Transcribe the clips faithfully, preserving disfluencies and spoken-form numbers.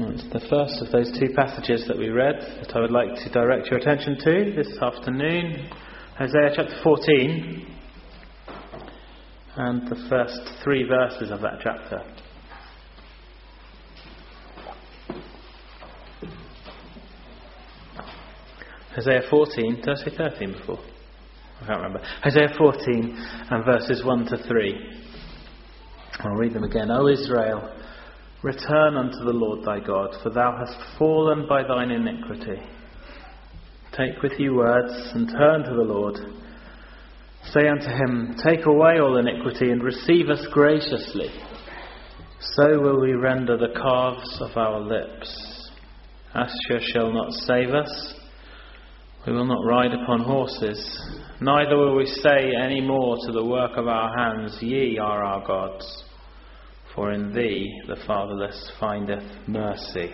It's the first of those two passages that we read that I would like to direct your attention to this afternoon. Hosea chapter fourteen and the first three verses of that chapter. Hosea fourteen, did I say thirteen before? I can't remember. Hosea fourteen and verses one to three. I'll read them again. O Israel, return unto the Lord thy God, for thou hast fallen by thine iniquity. Take with you words, and turn to the Lord. Say unto him, take away all iniquity, and receive us graciously. So will we render the calves of our lips. Asher shall not save us. We will not ride upon horses. Neither will we say any more to the work of our hands, Ye are our gods. For in thee the fatherless findeth mercy.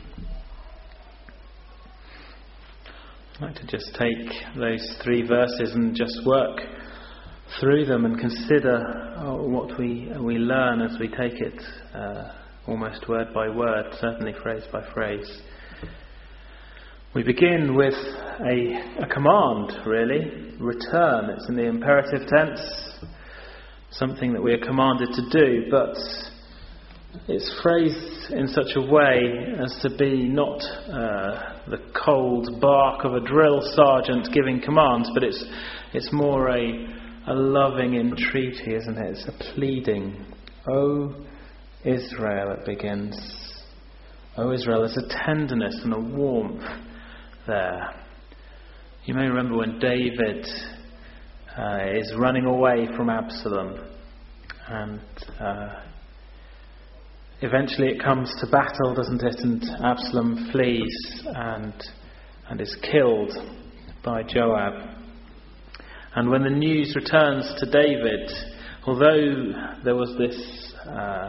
I'd like to just take those three verses and just work through them and consider oh, what we we learn as we take it uh, almost word by word, certainly phrase by phrase. We begin with a, a command, really. Return. It's in the imperative tense. Something that we are commanded to do, but it's phrased in such a way as to be not uh, the cold bark of a drill sergeant giving commands, but it's it's more a, a loving entreaty, isn't it? It's a pleading. O Israel, it begins. O Israel, there's a tenderness and a warmth there. You may remember when David uh, is running away from Absalom, and uh, eventually it comes to battle, doesn't it? And Absalom flees and and is killed by Joab. And when the news returns to David, although there was this uh,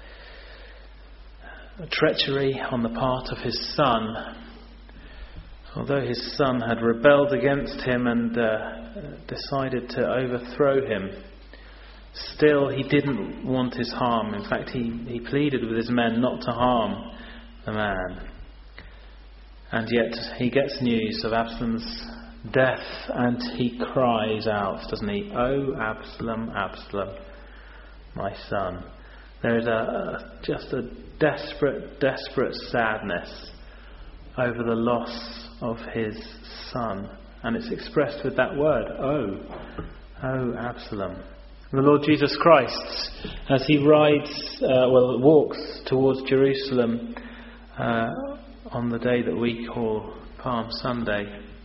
treachery on the part of his son, although his son had rebelled against him and uh, decided to overthrow him, still he didn't want his harm. In fact, he, he pleaded with his men not to harm the man. And yet he gets news of Absalom's death and he cries out, doesn't he? "O Absalom, Absalom, my son." There is a, a just a desperate, desperate sadness over the loss of his son, and it's expressed with that word, "Oh, oh, Absalom." The Lord Jesus Christ, as he rides, uh, well, walks towards Jerusalem uh, on the day that we call Palm Sunday,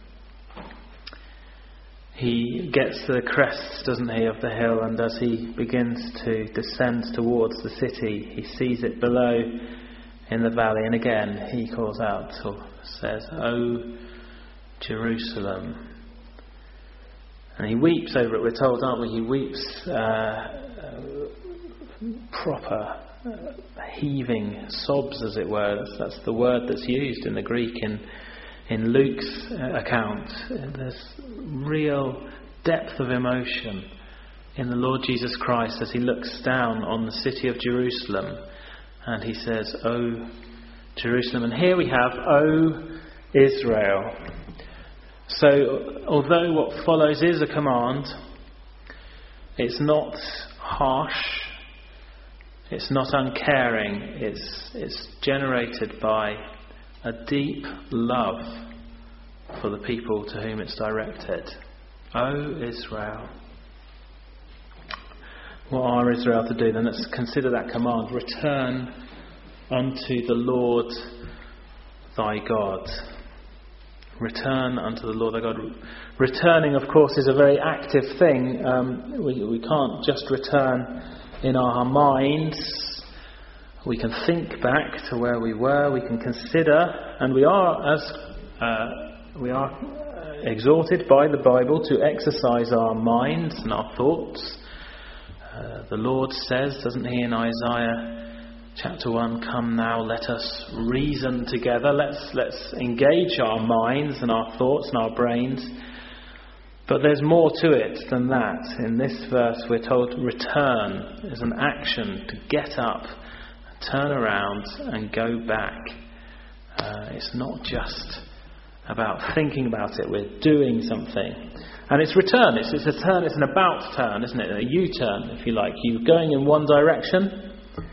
he gets to the crest, doesn't he, of the hill, and as he begins to descend towards the city, he sees it below in the valley, and again he calls out or says, "O Jerusalem." And he weeps over it, we're told, aren't we? He weeps uh, uh, proper, uh, heaving sobs, as it were. That's, that's the word that's used in the Greek in, in Luke's uh, account. There's real depth of emotion in the Lord Jesus Christ as he looks down on the city of Jerusalem. And he says, "O Jerusalem." And here we have, "O Israel." So, although what follows is a command, it's not harsh, it's not uncaring, it's, it's generated by a deep love for the people to whom it's directed. O Israel. What are Israel to do? Then let's consider that command. Return unto the Lord thy God. Return unto the Lord thy God. Returning, of course, is a very active thing. Um, we, we can't just return in our minds. We can think back to where we were. We can consider, and we are as uh, we are exhorted by the Bible to exercise our minds and our thoughts. Uh, the Lord says, doesn't he, in Isaiah chapter one, "Come now, let us reason together." Let's let's engage our minds and our thoughts and our brains. But there's more to it than that. In this verse, we're told return is an action to get up, turn around and go back. Uh, it's not just about thinking about it, we're doing something. And it's return, it's, it's a turn, it's an about turn, isn't it? A U-turn, if you like. You're going in one direction,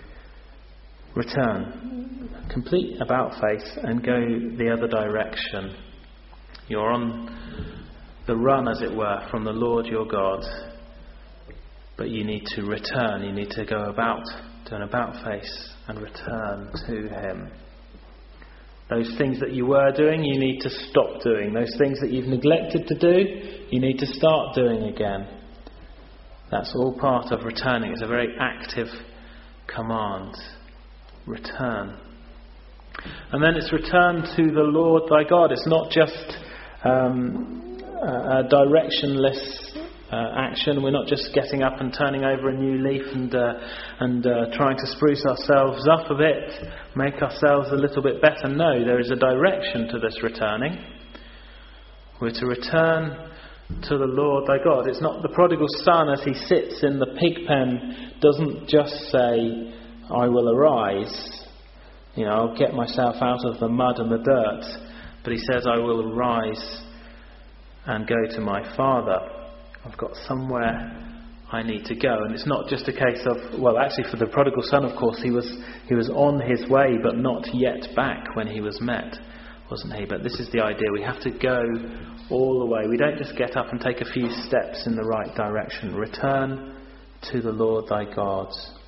return. Complete about face and go the other direction. You're on the run, as it were, from the Lord your God. But you need to return, you need to go about, do an about face and return to Him. Those things that you were doing, you need to stop doing. Those things that you've neglected to do, you need to start doing again. That's all part of returning. It's a very active command. Return. And then it's return to the Lord thy God. It's not just um, a directionless uh, action. We're not just getting up and turning over a new leaf and uh, and uh, trying to spruce ourselves up a bit, make ourselves a little bit better. No, there is a direction to this returning. We're to return to the Lord thy God. It's not the prodigal son as he sits in the pig pen doesn't just say, I will arise, you know, I'll get myself out of the mud and the dirt, but he says, I will arise and go to my Father. I've got somewhere I need to go. And it's not just a case of, well, actually for the prodigal son, of course, he was he was on his way but not yet back when he was met, wasn't he? But this is the idea. We have to go all the way. We don't just get up and take a few steps in the right direction. Return to the Lord thy God.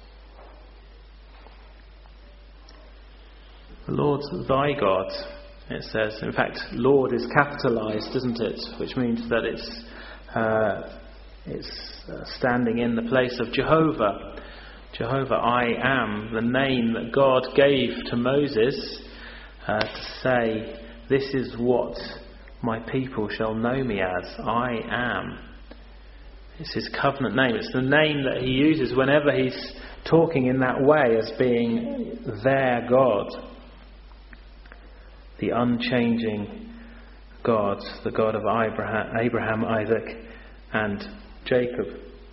The Lord thy God, it says. In fact, Lord is capitalised, isn't it? Which means that it's uh, it's uh, standing in the place of Jehovah. Jehovah, I am, the name that God gave to Moses uh, to say, this is what my people shall know me as. I am. It's his covenant name. It's the name that he uses whenever he's talking in that way as being their God. The unchanging God, the God of Abraham, Abraham, Isaac and Jacob.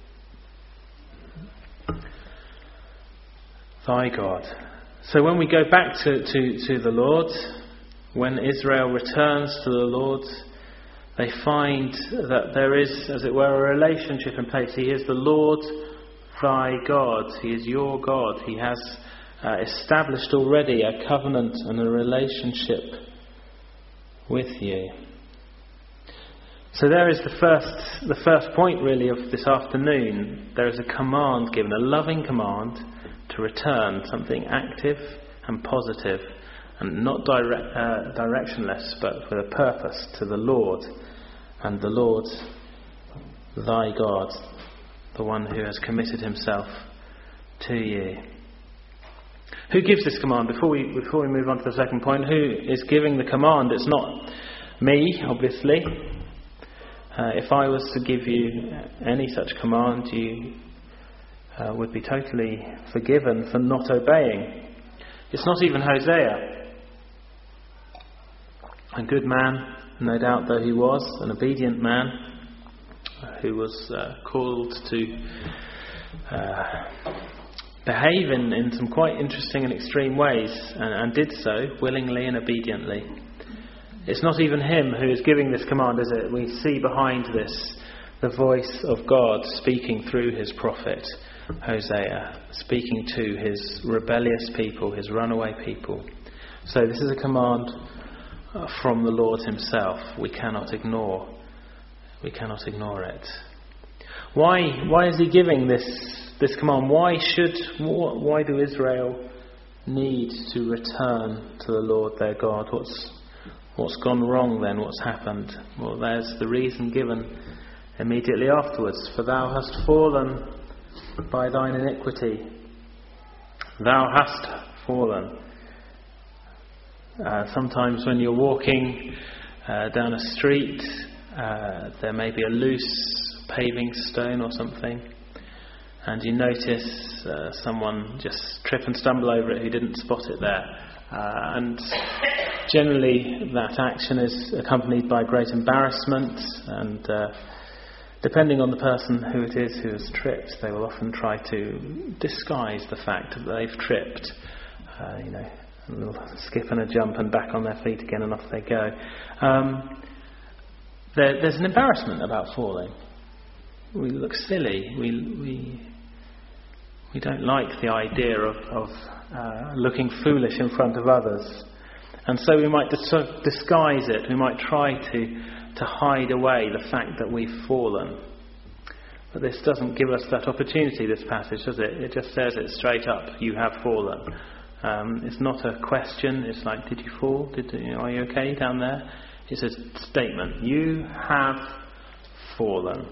Thy God. So when we go back to, to, to the Lord, when Israel returns to the Lord, they find that there is, as it were, a relationship in place. He is the Lord thy God. He is your God. He has uh, established already a covenant and a relationship with you. So there is the first the first point really of this afternoon. There is a command given, a loving command to return, something active and positive and not direct, uh, directionless, but with a purpose, to the Lord. And the Lord thy God, the one who has committed himself to you. Who gives this command? Before we before we move on to the second point, who is giving the command? It's not me, obviously. Uh, if I was to give you any such command, you uh, would be totally forgiven for not obeying. It's not even Hosea. A good man, no doubt though he was, an obedient man who was uh, called to uh, behave in, in some quite interesting and extreme ways, and, and did so willingly and obediently. It's not even him who is giving this command, is it? We see behind this the voice of God speaking through his prophet Hosea, speaking to his rebellious people, his runaway people. So this is a command from the Lord himself. We cannot ignore. We cannot ignore it. Why? Why is he giving this this command? Why should? Why do Israel need to return to the Lord their God? What's What's gone wrong then? What's happened? Well, there's the reason given immediately afterwards. For thou hast fallen by thine iniquity. Thou hast fallen. Uh, sometimes when you're walking uh, down a street, uh, there may be a loose paving stone or something, and you notice uh, someone just trip and stumble over it who didn't spot it there. Uh, and generally that action is accompanied by great embarrassment, and uh, depending on the person who it is who has tripped, they will often try to disguise the fact that they've tripped uh, you know, a little skip and a jump and back on their feet again and off they go. Um, there, there's an embarrassment about falling. We look silly. We we we don't like the idea of, of uh, looking foolish in front of others, and so we might dis- sort of disguise it. We might try to to hide away the fact that we've fallen. But this doesn't give us that opportunity, this passage, does it? It just says it straight up, you have fallen. Um, it's not a question, it's like, did you fall? Did you, are you okay down there? It's a statement, you have fallen.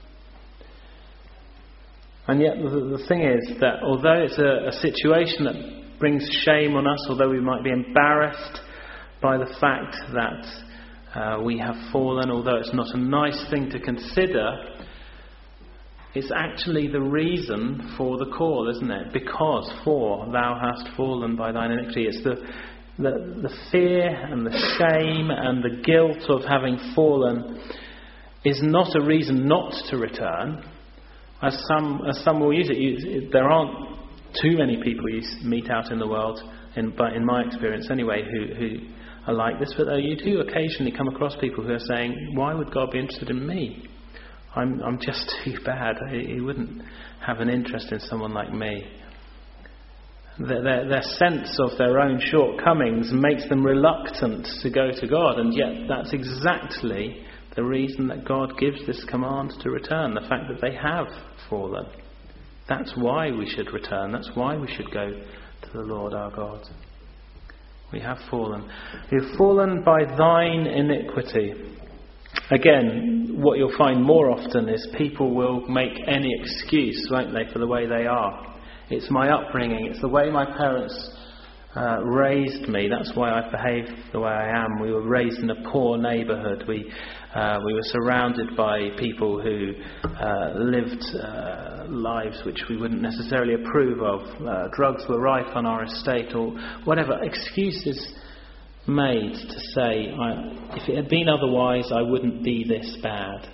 And yet the, the thing is that although it's a, a situation that brings shame on us, although we might be embarrassed by the fact that uh, we have fallen, although it's not a nice thing to consider, it's actually the reason for the call, isn't it? Because for thou hast fallen by thine iniquity. It's the, the the fear and the shame and the guilt of having fallen is not a reason not to return. As some as some will use it, you, there aren't too many people you meet out in the world, in, but in my experience anyway, who, who are like this. But you do occasionally come across people who are saying, why would God be interested in me? I'm I'm just too bad. He, he wouldn't have an interest in someone like me. Their, their, their sense of their own shortcomings makes them reluctant to go to God, and yet that's exactly the reason that God gives this command to return, the fact that they have fallen. That's why we should return. That's why we should go to the Lord our God. We have fallen. We have fallen by thine iniquity. Again, what you'll find more often is people will make any excuse, won't they, for the way they are. It's my upbringing, it's the way my parents uh, raised me, that's why I behave the way I am. We were raised in a poor neighbourhood. We uh, we were surrounded by people who uh, lived uh, lives which we wouldn't necessarily approve of. Uh, drugs were rife on our estate, or whatever. Excuses made to say, I, if it had been otherwise, I wouldn't be this bad.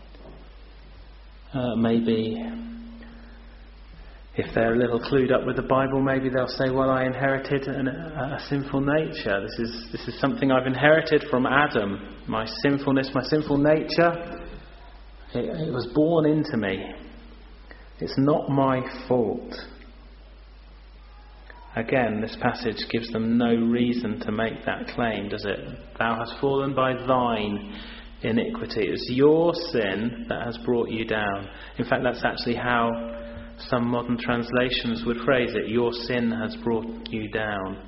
Uh, maybe, if they're a little clued up with the Bible, maybe they'll say, well, I inherited an, a, a sinful nature. This is this is something I've inherited from Adam. My sinfulness, my sinful nature, it, it was born into me. It's not my fault. Again, this passage gives them no reason to make that claim, does it? Thou hast fallen by thine iniquity. It's your sin that has brought you down. In fact, that's actually how some modern translations would phrase it. Your sin has brought you down.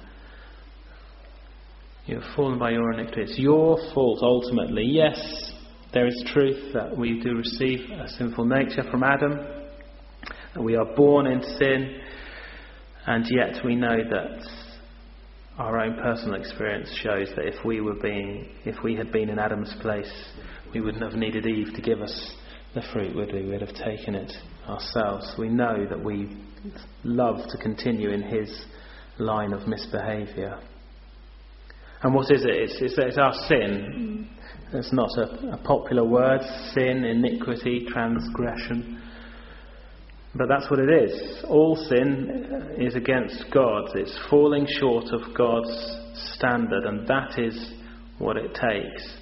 You have fallen by your iniquity. It's your fault ultimately. Yes, there is truth that we do receive a sinful nature from Adam, that we are born in sin. And yet we know that our own personal experience shows that if we were being, if we had been in Adam's place, we wouldn't have needed Eve to give us the fruit, would we? We'd have taken it ourselves. We know that we love to continue in his line of misbehaviour. And what is it? It's, it's, it's our sin. It's not a, a popular word. Sin, iniquity, transgression. But that's what it is. All sin is against God. It's falling short of God's standard, and that is what it takes.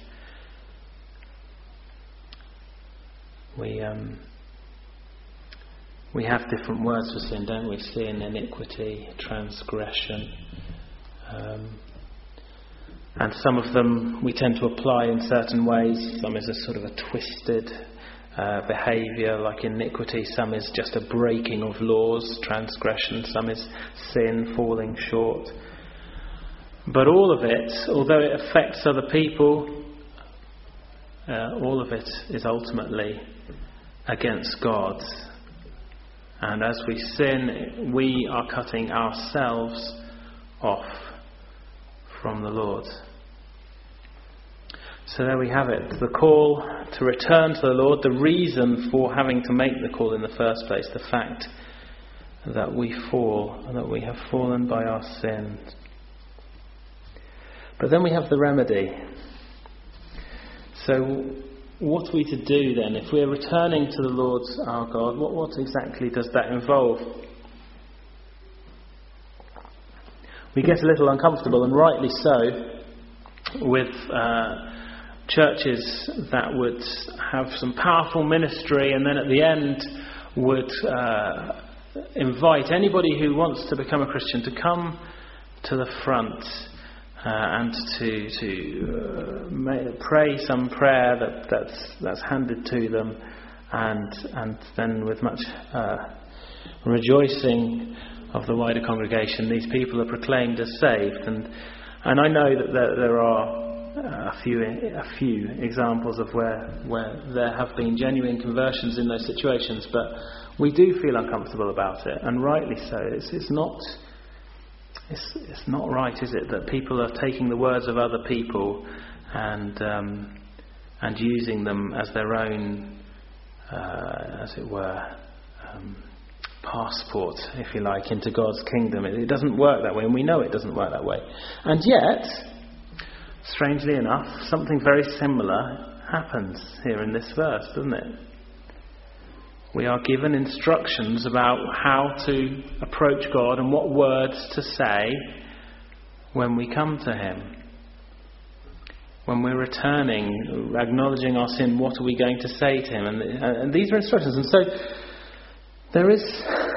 We um, we have different words for sin, don't we? Sin, iniquity, transgression. Um, and some of them we tend to apply in certain ways. Some is a sort of a twisted Uh, behaviour, like iniquity. Some is just a breaking of laws, transgression. Some is sin, falling short. But all of it, although it affects other people, uh, all of it is ultimately against God. And as we sin, we are cutting ourselves off from the Lord. So there we have it, the call to return to the Lord, the reason for having to make the call in the first place, the fact that we fall, that we have fallen by our sin. But then we have the remedy. So what are we to do then? If we're returning to the Lord our God, what, what exactly does that involve? we get a little uncomfortable, and rightly so, with uh, churches that would have some powerful ministry and then at the end would uh, invite anybody who wants to become a Christian to come to the front uh, and to to uh, may, pray some prayer that, that's that's handed to them, and and then with much uh, rejoicing of the wider congregation, these people are proclaimed as saved. And and I know that there, there are a few a few examples of where where there have been genuine conversions in those situations, but we do feel uncomfortable about it, and rightly so. It's it's not it's it's not right, is it, that people are taking the words of other people and um, and using them as their own, uh, as it were, um, passport, if you like, into God's kingdom. It, it doesn't work that way, and we know it doesn't work that way. And yet, strangely enough, something very similar happens here in this verse, doesn't it? We are given instructions about how to approach God and what words to say when we come to Him. When we're returning, acknowledging our sin, what are we going to say to Him? And, and these are instructions. And so there is,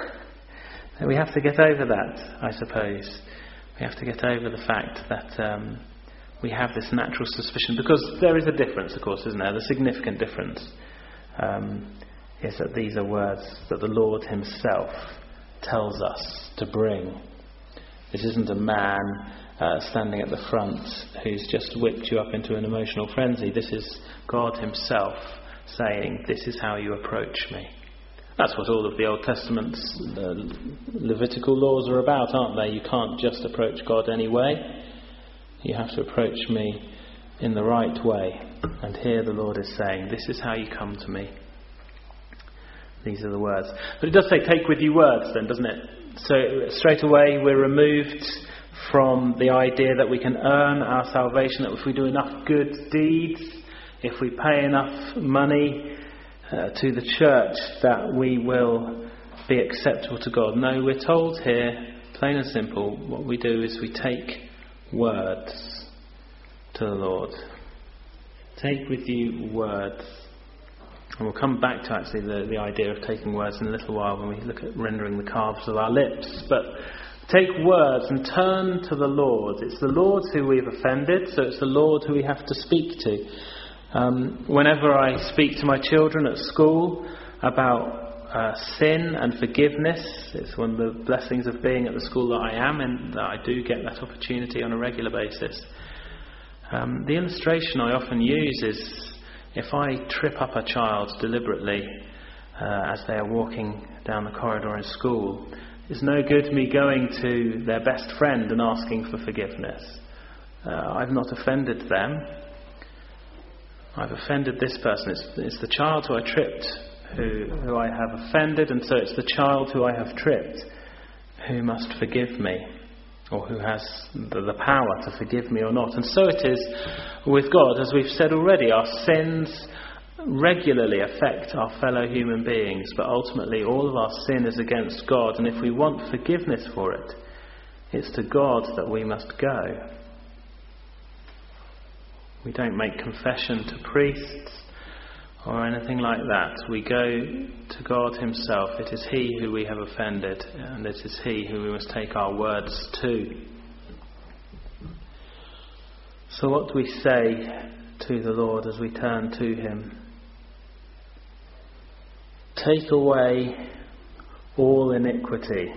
we have to get over that, I suppose. We have to get over the fact that um, we have this natural suspicion, because there is a difference, of course, isn't there? The significant difference um, is that these are words that the Lord Himself tells us to bring. This isn't a man uh, standing at the front who's just whipped you up into an emotional frenzy. This is God Himself saying, this is how you approach me. That's what all of the Old Testament's the Levitical laws are about, aren't they? You can't just approach God anyway. You have to approach me in the right way. And here the Lord is saying, this is how you come to me. These are the words. But it does say, take with you words then, doesn't it? So straight away we're removed from the idea that we can earn our salvation, that if we do enough good deeds, if we pay enough money uh, to the church, that we will be acceptable to God. No, we're told here, plain and simple, what we do is we take words to the Lord. Take with you words. And we'll come back to actually the, the idea of taking words in a little while when we look at rendering the calves of our lips. But take words and turn to the Lord. It's the Lord who we've offended, so it's the Lord who we have to speak to. Um, whenever I speak to my children at school about uh, sin and forgiveness, it's one of the blessings of being at the school that I am in, that I do get that opportunity on a regular basis. Um, the illustration I often use is, if I trip up a child deliberately uh, as they are walking down the corridor in school, it's no good me going to their best friend and asking for forgiveness. Uh, I've not offended them. I've offended this person. It's, it's the child who I tripped who, who I have offended, and so it's the child who I have tripped who must forgive me, or who has the, the power to forgive me or not. And so it is with God. As we've said already, our sins regularly affect our fellow human beings, but ultimately all of our sin is against God, and if we want forgiveness for it, it's to God that we must go. We don't make confession to priests or anything like that. We go to God Himself. It is He who we have offended, and it is He who we must take our words to. So what do we say to the Lord as we turn to Him? Take away all iniquity.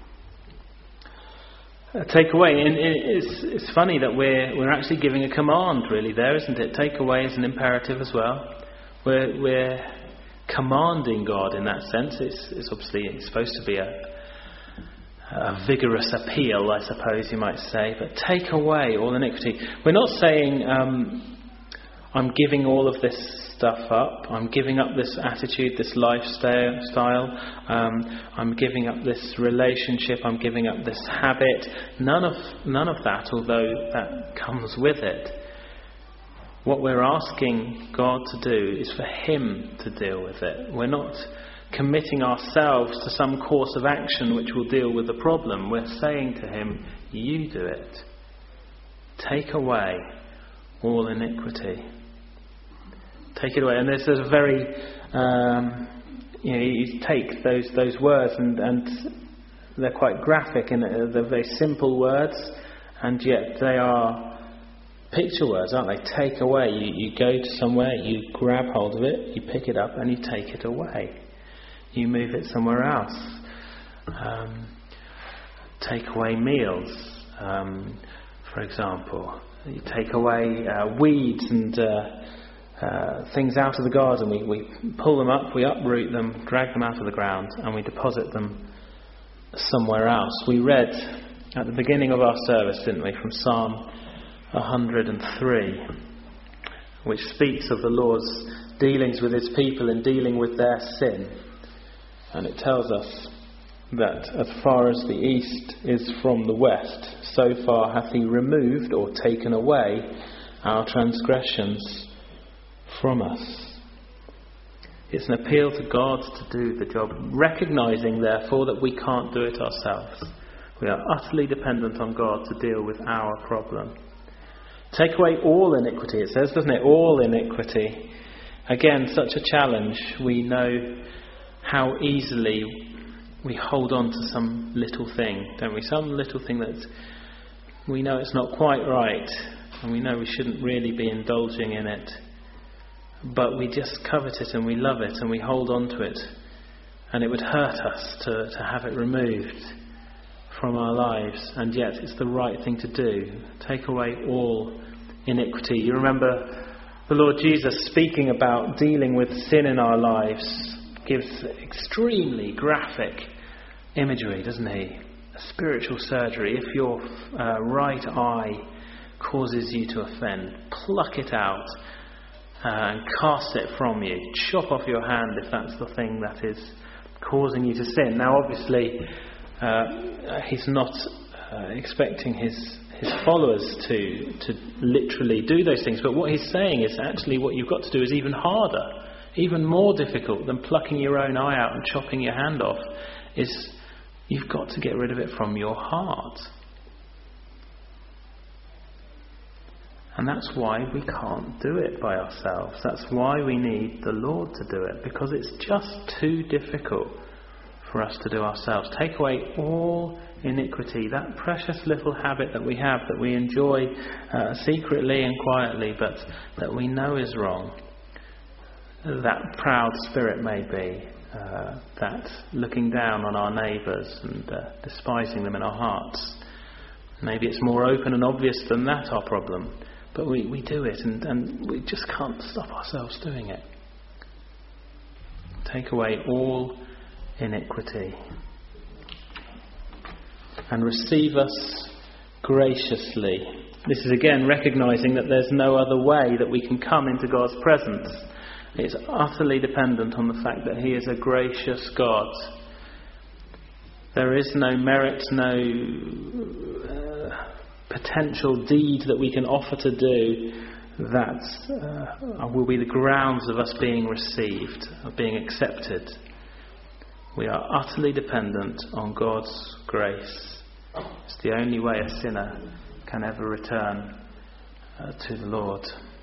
Uh, take away, and it's, it's funny that we're we're actually giving a command, really, there, isn't it? Take away is an imperative as well. We're, we're commanding God in that sense. It's, it's obviously it's supposed to be a, a vigorous appeal, I suppose you might say. But take away all iniquity. We're not saying um, I'm giving all of this stuff up. I'm giving up this attitude, this lifestyle. Um, I'm giving up this relationship. I'm giving up this habit. None of none of that, although that comes with it. What we're asking God to do is for Him to deal with it. We're not committing ourselves to some course of action which will deal with the problem. We're saying to him, you do it. Take away all iniquity. Take it away. And this is a very, um, you know, you take those those words and, and they're quite graphic and they're very simple words, and yet they are picture words, aren't they? Take away. You, you go to somewhere, you grab hold of it, you pick it up and you take it away. You move it somewhere else. Um, take away meals, um, for example. You take away uh, weeds and uh, uh, things out of the garden. We, we pull them up, we uproot them, drag them out of the ground, and we deposit them somewhere else. We read at the beginning of our service, didn't we, from Psalm one hundred three, which speaks of the Lord's dealings with his people in dealing with their sin. And it tells us that as far as the east is from the west, so far hath he removed or taken away our transgressions from us. It's an appeal to God to do the job, recognising therefore that we can't do it ourselves. We are utterly dependent on God to deal with our problem. Take away all iniquity, it says, doesn't it? All iniquity. Again, such a challenge. We know how easily we hold on to some little thing, don't we? Some little thing that we know it's not quite right, and we know we shouldn't really be indulging in it, but we just covet it and we love it and we hold on to it, and it would hurt us to, to have it removed from our lives, and yet it's the right thing to do. Take away all iniquity. You remember the Lord Jesus speaking about dealing with sin in our lives, gives extremely graphic imagery, doesn't he? A spiritual surgery. If your uh, right eye causes you to offend, pluck it out uh, and cast it from you. Chop off your hand if that's the thing that is causing you to sin. Now, obviously, uh, he's not uh, expecting his his followers to to literally do those things, but what he's saying is actually what you've got to do is even harder. Even more difficult than plucking your own eye out and chopping your hand off is you've got to get rid of it from your heart. And that's why we can't do it by ourselves. That's why we need the Lord to do it, because it's just too difficult for us to do ourselves. Take away all iniquity, that precious little habit that we have, that we enjoy uh, secretly and quietly, but that we know is wrong. That proud spirit may be, uh, that looking down on our neighbours and uh, despising them in our hearts. Maybe it's more open and obvious than that, our problem, but we, we do it and, and we just can't stop ourselves doing it. Take away all iniquity and receive us graciously. This is again recognising that there's no other way that we can come into God's presence. It's utterly dependent on the fact that he is a gracious God. There is no merit, no uh, potential deed that we can offer to do that uh, will be the grounds of us being received, of being accepted. We are utterly dependent on God's grace. It's the only way a sinner can ever return uh, to the Lord.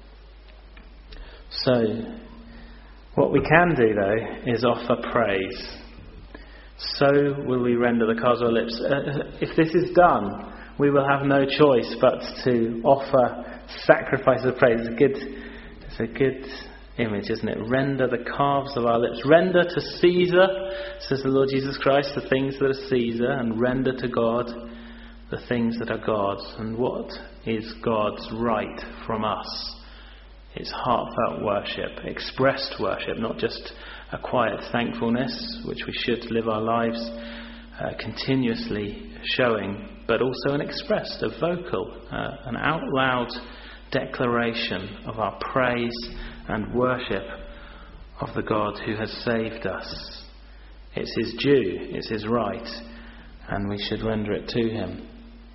So, what we can do, though, is offer praise. So will we render the calves of our lips. Uh, if this is done, we will have no choice but to offer sacrifice of praise. It's a good, it's a good image, isn't it? Render the calves of our lips. Render to Caesar, says the Lord Jesus Christ, the things that are Caesar, and render to God the things that are God's. And what is God's right from us? It's heartfelt worship, expressed worship, not just a quiet thankfulness, which we should live our lives uh, continuously showing, but also an expressed, a vocal, uh, an out loud declaration of our praise and worship of the God who has saved us. It's his due, it's his right, and we should render it to him.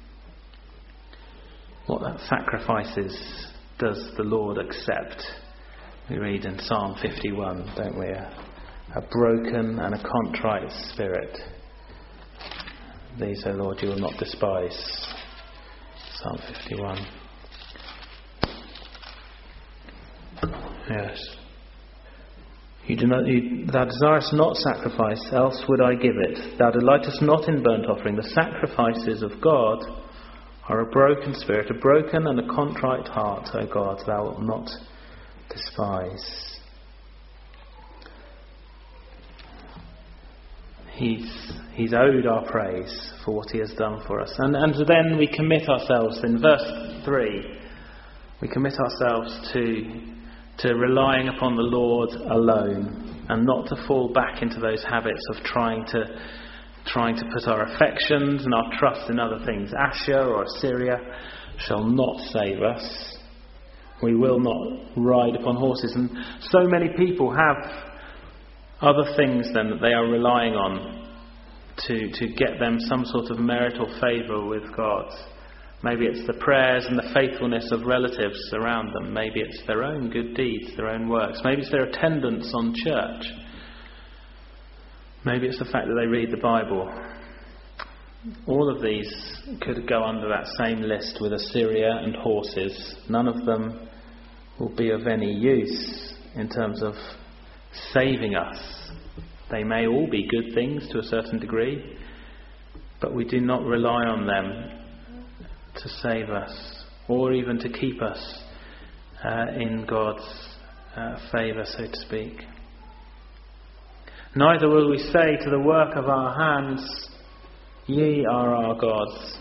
What that sacrifices does the Lord accept? We read in Psalm fifty-one, don't we? A, a broken and a contrite spirit. These, O Lord, you will not despise. Psalm fifty-one. Yes. You do not, you, thou desirest not sacrifice, else would I give it. Thou delightest not in burnt offering. The sacrifices of God are a broken spirit, a broken and a contrite heart, O God, thou wilt not despise. He's, he's owed our praise for what he has done for us. And, and then we commit ourselves, in verse three, we commit ourselves to, to relying upon the Lord alone, and not to fall back into those habits of trying to trying to put our affections and our trust in other things. Asher or Assyria shall not save us. We will not ride upon horses. And so many people have other things then that they are relying on to, to get them some sort of marital favour with God. Maybe it's the prayers and the faithfulness of relatives around them. Maybe it's their own good deeds, their own works. Maybe it's their attendance on church. Maybe it's the fact that they read the Bible. All of these could go under that same list with Assyria and horses. None of them will be of any use in terms of saving us. They may all be good things to a certain degree, but we do not rely on them to save us, or even to keep us uh, in God's uh, favour, so to speak. Neither will we say to the work of our hands, ye are our gods.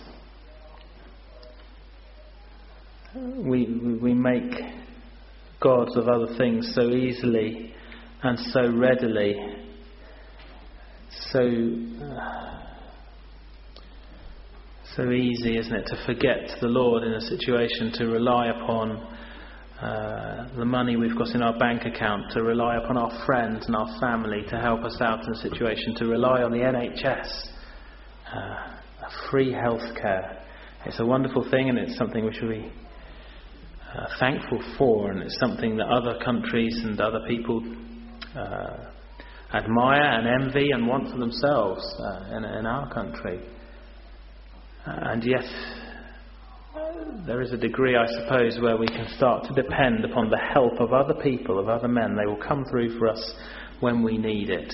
We, we make gods of other things so easily and so readily, so uh, so easy, isn't it, to forget the Lord in a situation, to rely upon uh, the money we've got in our bank account, to rely upon our friends and our family to help us out in a situation, to rely on the N H S, uh, free health care. It's a wonderful thing, and it's something we should be uh, thankful for, and it's something that other countries and other people uh, admire and envy and want for themselves uh, in, in our country. Uh, and yet there is a degree, I suppose, where we can start to depend upon the help of other people, of other men. They will come through for us when we need it.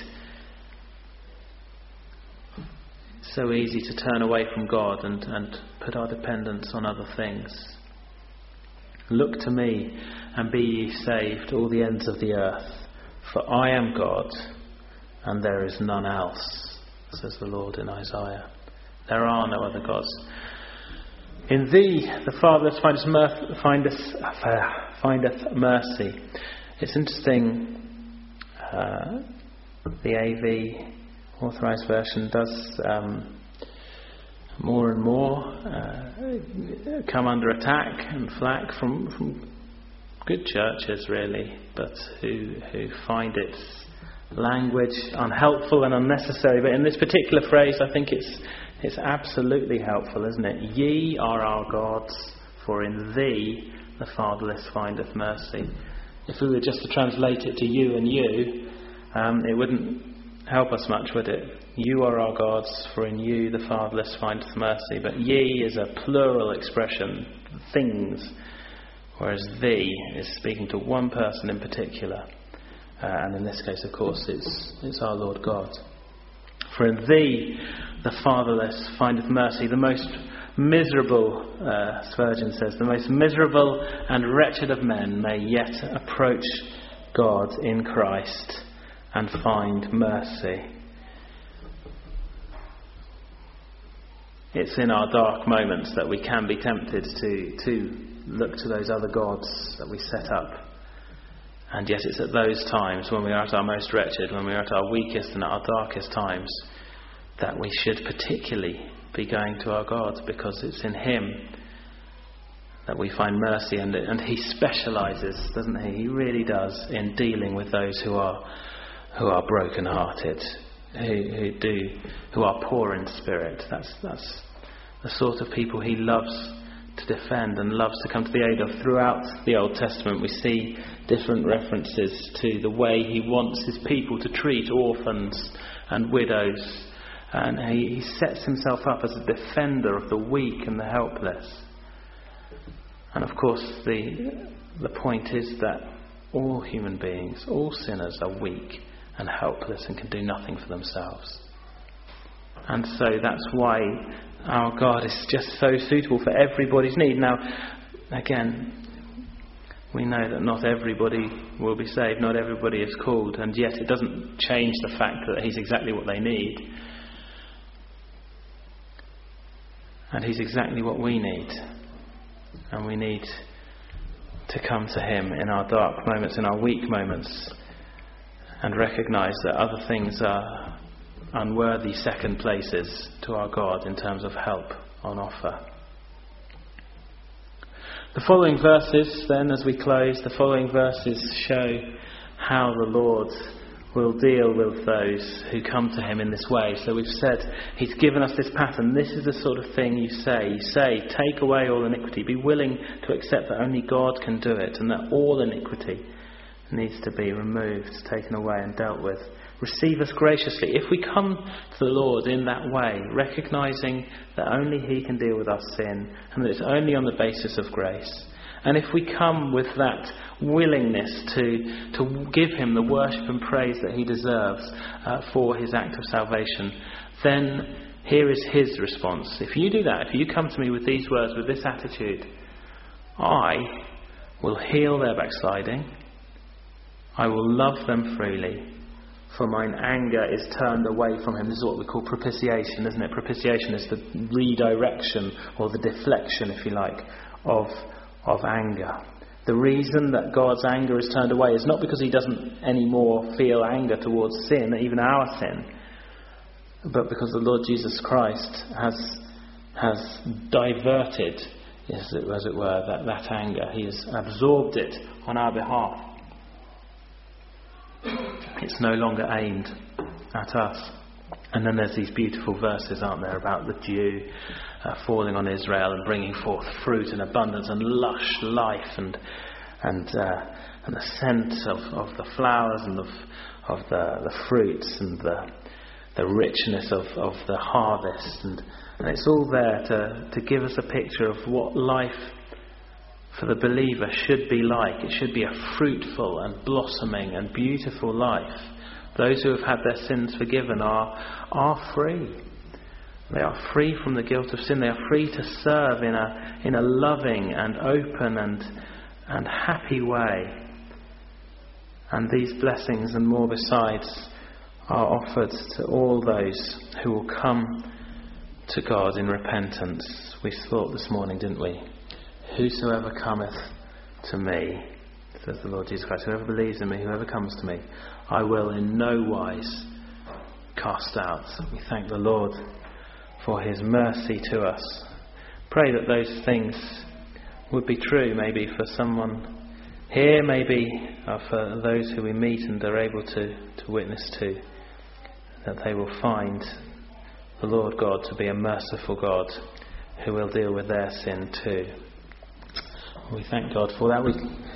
It's so easy to turn away from God and, and put our dependence on other things. Look to me and be ye saved, all the ends of the earth, for I am God and there is none else, says the Lord in Isaiah. There are no other gods. In thee the fatherless findeth, mirth, findeth, uh, findeth mercy. It's interesting, uh, the A V Authorised Version does um, more and more uh, come under attack and flack from, from good churches, really, but who, who find its language unhelpful and unnecessary. But in this particular phrase, I think it's It's absolutely helpful, isn't it? Ye are our gods, for in thee the fatherless findeth mercy. If we were just to translate it to you and you, um, it wouldn't help us much, would it? You are our gods, for in you the fatherless findeth mercy. But ye is a plural expression, things, whereas thee is speaking to one person in particular. Uh, and in this case, of course, it's, it's our Lord God. For in thee the fatherless findeth mercy. The most miserable, uh, Spurgeon says, the most miserable and wretched of men may yet approach God in Christ and find mercy. It's in our dark moments that we can be tempted to, to look to those other gods that we set up. And yet it's at those times, when we are at our most wretched, when we are at our weakest and at our darkest times, that we should particularly be going to our God, because it's in Him that we find mercy. And, and He specialises, doesn't He? He really does, in dealing with those who are who are broken-hearted, who, who do, who are poor in spirit. That's that's the sort of people He loves to to defend and loves to come to the aid of. Throughout the Old Testament we see different references to the way he wants his people to treat orphans and widows, and he, he sets himself up as a defender of the weak and the helpless. And of course the the point is that all human beings, all sinners, are weak and helpless and can do nothing for themselves. And so that's why our God is just so suitable for everybody's need. Now, again, we know that not everybody will be saved, not everybody is called, and yet it doesn't change the fact that he's exactly what they need. And he's exactly what we need. And we need to come to him in our dark moments, in our weak moments, and recognise that other things are unworthy second places to our God in terms of help on offer. The following verses then, as we close, the following verses show how the Lord will deal with those who come to him in this way. So we've said he's given us this pattern. This is the sort of thing you say. You say, take away all iniquity. Be willing to accept that only God can do it, and that all iniquity needs to be removed, taken away and dealt with. Receive us graciously. If we come to the Lord in that way, recognising that only he can deal with our sin and that it's only on the basis of grace, and if we come with that willingness to, to give him the worship and praise that he deserves uh, for his act of salvation, then here is his response. If you do that, if you come to me with these words, with this attitude, I will heal their backsliding, I will love them freely, for mine anger is turned away from him. This is what we call propitiation, isn't it? Propitiation is the redirection, or the deflection, if you like, of, of anger. The reason that God's anger is turned away is not because he doesn't anymore feel anger towards sin, even our sin, but because the Lord Jesus Christ has, has diverted, as it, as it were, that, that anger. He has absorbed it on our behalf. It's no longer aimed at us. And then there's these beautiful verses, aren't there, about the dew uh, falling on Israel and bringing forth fruit in abundance and lush life, and and uh, and the scent of, of the flowers and of of the, the fruits, and the the richness of, of the harvest, and, and it's all there to, to give us a picture of what life for the believer should be like. It should be a fruitful and blossoming and beautiful life. Those who have had their sins forgiven are are free. They are free from the guilt of sin. They are free to serve in a in a loving and open and and happy way. And these blessings and more besides are offered to all those who will come to God in repentance. We thought this morning, didn't we? Whosoever cometh to me, says the Lord Jesus Christ, whoever believes in me, whoever comes to me, I will in no wise cast out. We thank the Lord for his mercy to us. Pray that those things would be true, maybe for someone here, maybe uh, for those who we meet and are able to, to witness to, that they will find the Lord God to be a merciful God who will deal with their sin too. We thank God for that. We